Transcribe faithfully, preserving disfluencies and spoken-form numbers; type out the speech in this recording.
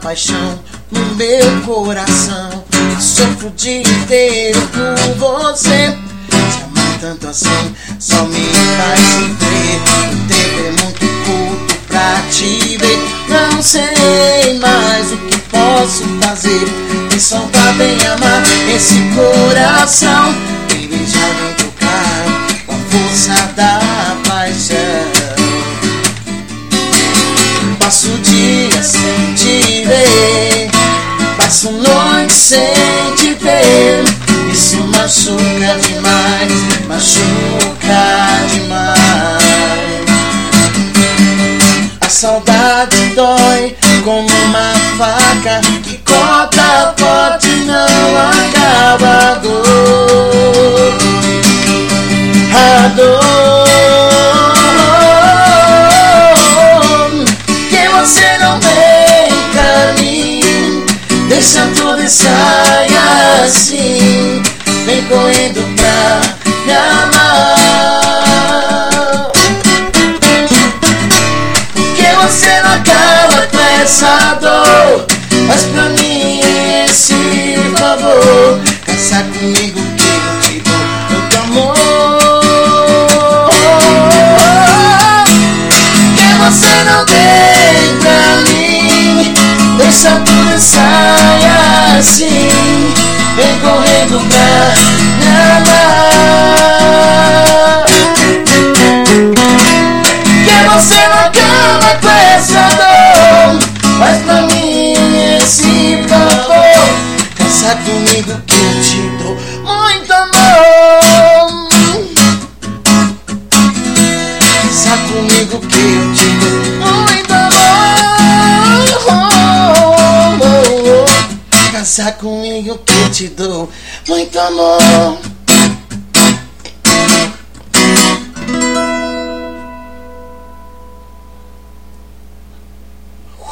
paixão no meu coração. Eu sofro o dia inteiro por você. Te amar tanto assim só me faz sofrer. O tempo é muito curto pra te ver. Não sei mais o que posso fazer. Me soltar bem amar esse coração. Vem beijar, vem tocar com a força da paixão. Passo dias sem te ver, passo noites sem te ver. Isso machuca demais, machuca demais. A saudade dói como uma faca que corta forte e não acaba a dor. A dor que você não vem pra mim, deixa tudo e sai assim. Vem correndo pra me amar. Porque você não acaba com essa dor. Faz pra mim esse favor, casar comigo que eu te dou muito amor. Porque você não vem pra mim, deixa tudo e sai assim. Vem correndo pra me amar. Que você não acaba com essa dor. Faz pra mim esse favor, casar comigo que eu te dou muito amor. Casar comigo que eu te dou muito amor. Casar comigo que eu te dou muito amor.